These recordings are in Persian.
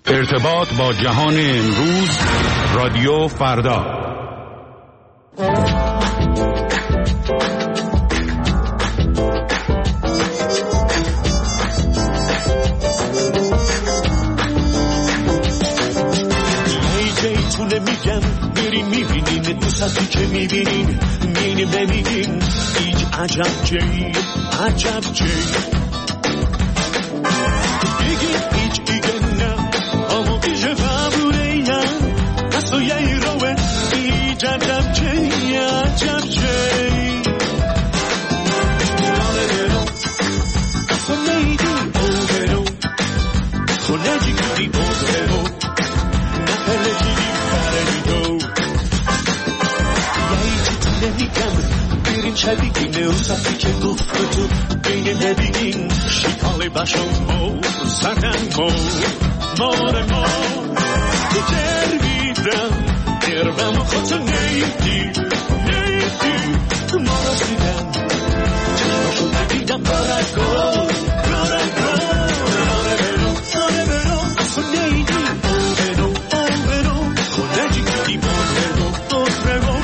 ارتباط با جهان امروز، رادیو فردا. میتونه میگم بریم میبینین دوستی که میبینین مینیم نمیگین هیچ عجب جی عجب جی بگین هیچ دیگه نه اما بیشه فبوره یا قصو یه روه هیچ عجب جی عجب جی ناره برو قصو نیدی او برو خونه جی کدی او برو شبیگین اوصافی که گفت تو بین نبیگین شیکال باشم مو زدن ماره تو جربیدم دربم خودتو نیدی ما را دیدم جنباشو دیدم بارکو اصلا نیدی برو خونه جی کدی برو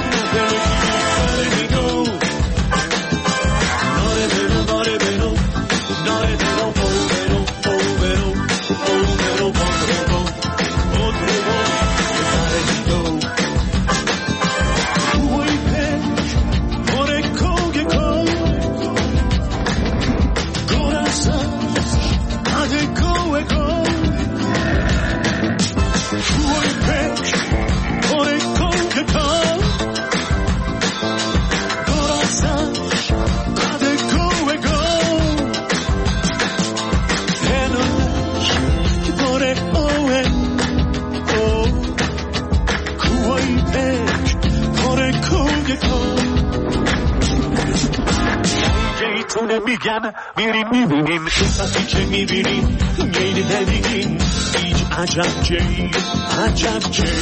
میگم میریم میبینیم قصتی که میبینیم میل نمیگیم هیچ عجب جی عجب جی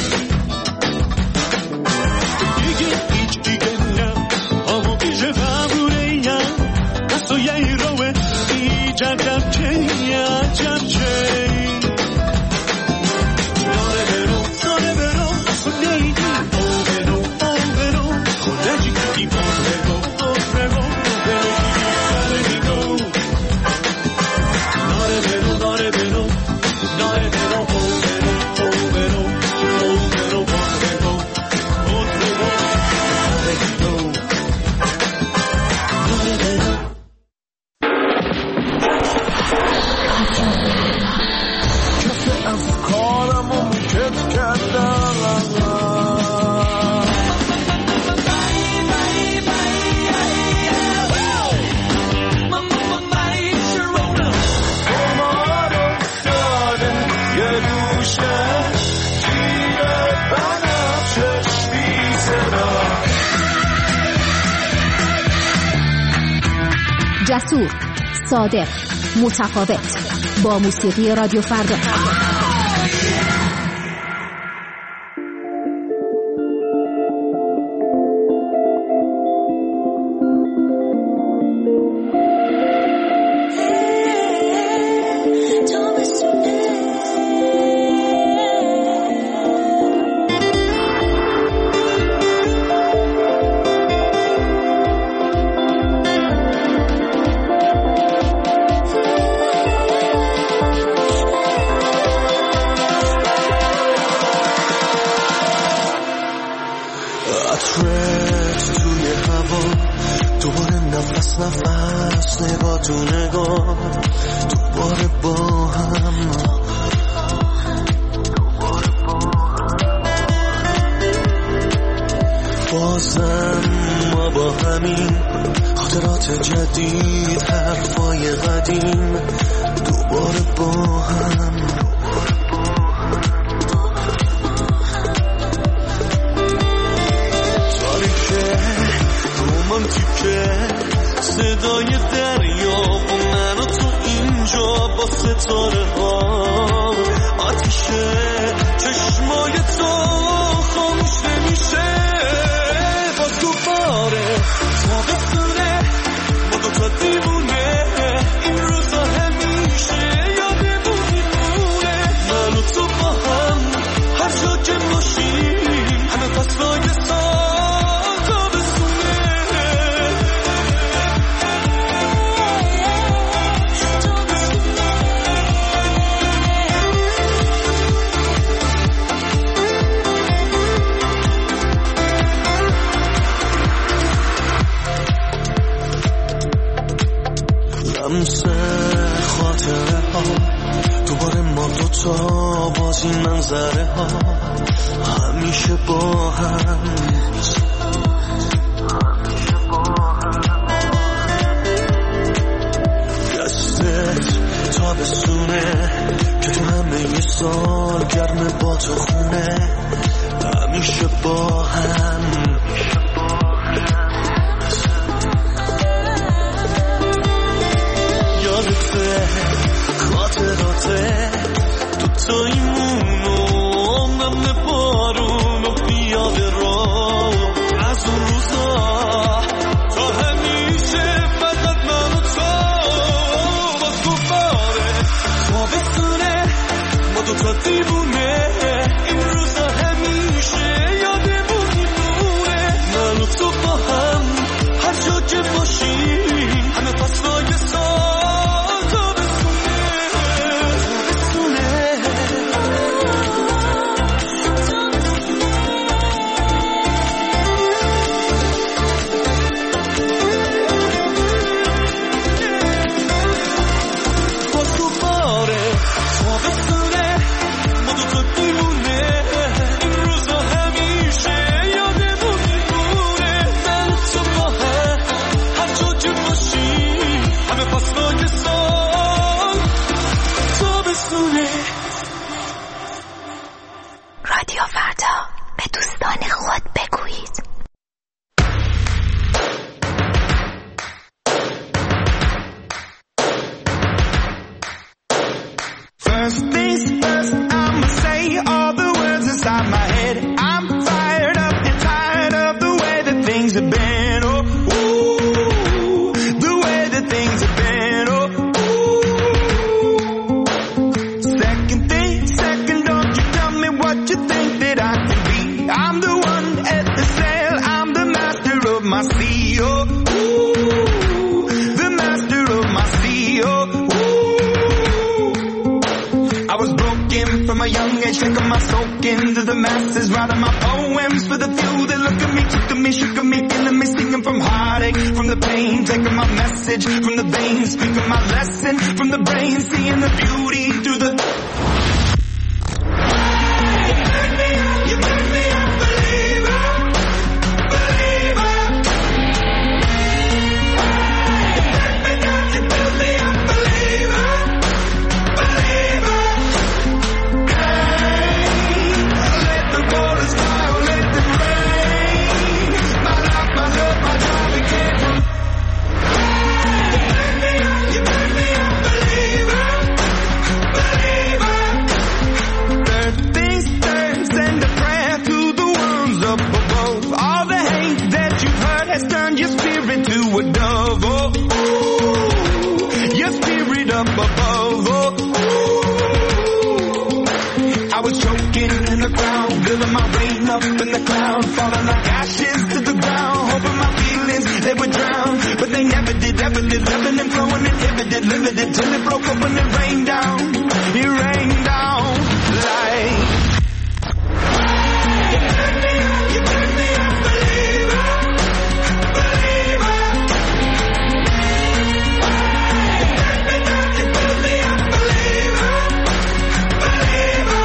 دیگه هیچ دیگه نه اما بیشه فبوره یا قصو یه روه هیچ عجب جی عجب جی ناره برو قصو نیدی او برو خونه جی کدی برو جسور، صادق، متفاوت، با موسیقی رادیو فردا. صدای دریا و من و تو اینجا روزا باز این منظره ها همیشه با هم دستت تابستونه که تو همه سال گرم با تو خونه همیشه با هم یادته خاطراته تو تایمونو عمرم بارونو پیاده رو از اون روزا تا همیشه فقط من و تو باز دوباره تابستونه ما دوتا دیوونه این روزا همیشه یادمون میمونه من و تو با هم هر جا که باشیم همه فصلای سال رادیو فردا به دوستان خود بگویید. First things first, I'ma say all the words inside my head. I'm fired up and tired of the way that things have been. Oh, ooh, the way that things have been. Oh, ooh. Second thing, second, don't you tell me what you think that I can be. I'm the one at the sail, I'm the master of my sea. Oh, ooh, the master of my sea. Oh, I was broken from a young age, taking my soak into the masses, writing my poems for the few that look at me, took to me, shook at me, feeling me, singing from heartache, from the pain, taking my message from the veins, speaking my lesson from the brain, seeing the beauty through the... You make me a believer, believer. You make me down, you build me a believer, believer. Let the waters fly, let them rain. My life, my love, my job, it came from. You make me a believer, believer. Third things third, send a prayer to the ones up above. All the hate that you've heard has turned your spirit to a dove. Oh, ooh, your spirit up above. Oh, ooh. I was choking in the ground, building my rain up in the cloud, falling like ashes to the ground, hoping my feelings they would drown, but they never did, ebbing and flowing, inhibited, limited, till it broke up when it rained down. It rained down like. You make me a believer, believer. You build me a believer, believer.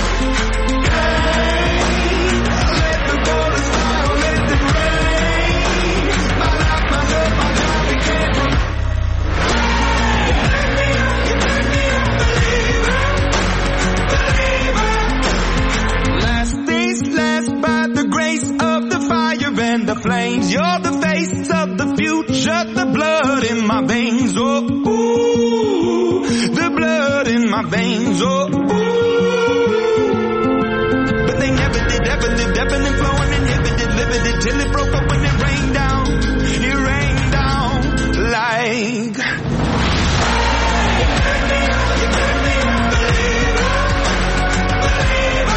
Let the waters fly, let them rain. My life, my love, my job, it came from. You make me a believer, believer. Last things last, by the grace of the fire and the flames. You're the face of the future, the blood in my veins. Oh, ooh, the blood in my veins. Oh, ooh. But they never did, ever lived, ebbing and flowing, inhibited, limited, till it broke up when it rained down. It rained down like. You make me a believer, believer.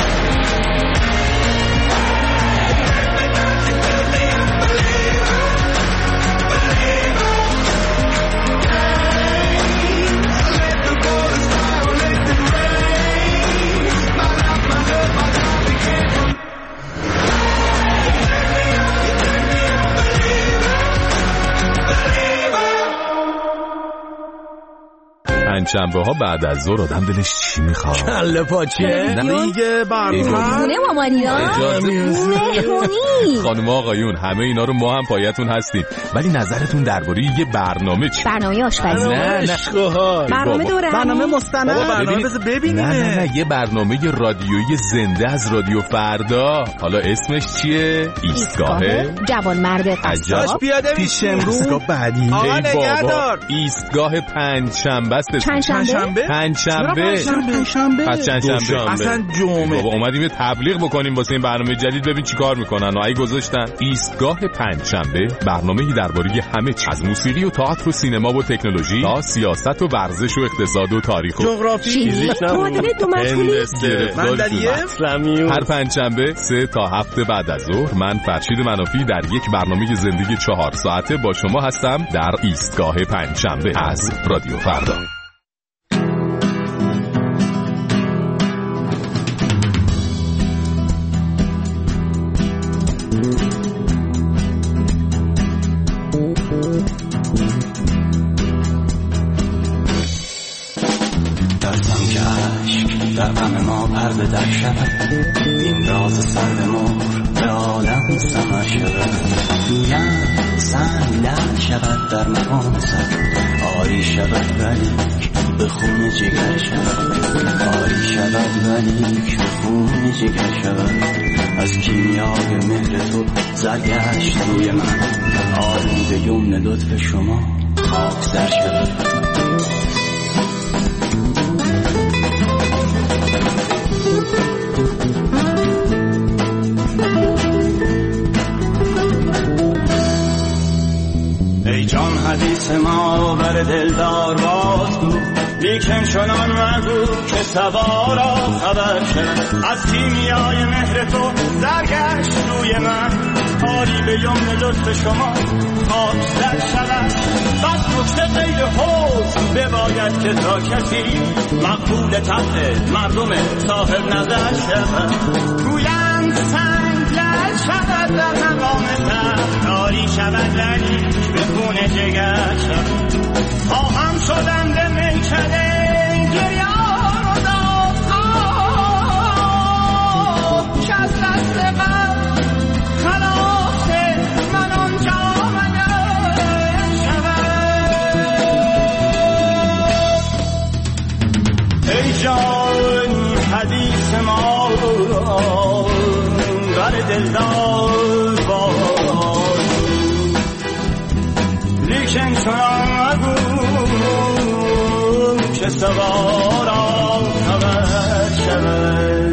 You build me a believer, believer. Let the waters fly, let them rain. My life, my love, my job, it came from. You make me a believer, believer. پنجشنبه ها بعد از ظهر آدم دلش چی میخواد؟ کله پاچه دیگه برنامه خونه مامانیا مهمونی. خانم آقایون همه اینا رو ما هم پایتون هستیم، ولی نظرتون درباره یه برنامه چی؟ برنامه آشپزی. نه برنامه دوره، برنامه مستند، برنامه بذار ببینیم. نه یه برنامه رادیویی زنده از رادیو فردا. حالا اسمش چیه؟ ایستگاه جوانمرد قصاب. پیاده پیش امروز بعدی. آقا نگهدار. ایستگاه پنجشنبه است. پنجشنبه؟ پنجشنبه. پس چندشنبه. اصلا جمعه. بابا اومدیم یه تبلیغ بکنیم واسه این برنامه جدید، ببین چیکار میکنن. اگه گذاشتن ایستگاه پنجشنبه، برنامه‌ای درباره همه چیز، از موسیقی و تئاتر و سینما و تکنولوژی تا سیاست و ورزش و اقتصاد و تاریخ و جغرافی، معادله دو مشغولی. هر پنجشنبه 3 تا 7 بعد از ظهر من فرشید منافی در یک برنامه زندگی 4 ساعته با شما هستم در ایستگاه پنجشنبه از رادیو فردا. دستم که عشق در غم ما پرده در شود، این راز سرد مور به عالم سمر شود. گویم سنگ لعل شود در مقام سر، آری شود ولیک به خون جگر شود. آری شود ولیک به خون جگر شود. از کیمیای مهر تو زرگشت روی من، آری به یمن لطف شما خاک در شود. ای جان حدیث ما بر دلدار بازگو، لیکن چنان مگو که سوارا خبر شد. از کیمیای مهر تو زرگشت روی من، آری به یمن لطف شما خاک در شود. بس نکته غیر حسن بباید که تا کسی مقبول طبع مردم صاحب نظر شود. گویند سنگ لعل شود در مقام تخت، آری شود ولی به خون جگر شود. خواهم شدم به میکده گریان و دادخواه، که از دست غم خلاص من آنجا مگر شود. ای جان حدیث ما بر دلدار باز، لیکن چنان مگو که سوارا خبر شود.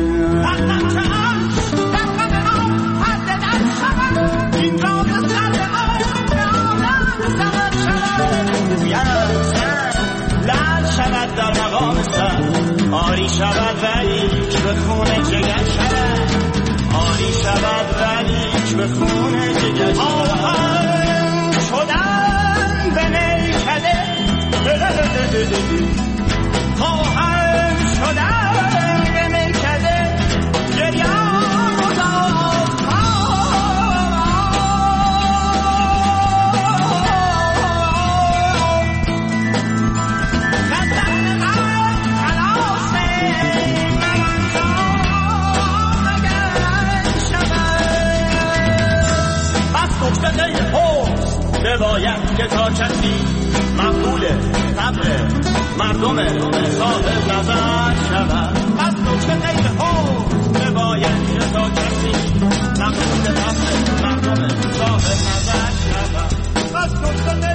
در مقام سر آری شود ولیک به خون جگر شود. آری شود ولیک به خون جگر شود. آهن شدن به میکده، خواهن شدن به میکده گریان و دادخواه. باید که تا کسی مقبول طبع مردم صاحب نظر شود. از نکته غیر حسن باید که تا کسی مقبول طبع مردم صاحب نظر شود. از نکته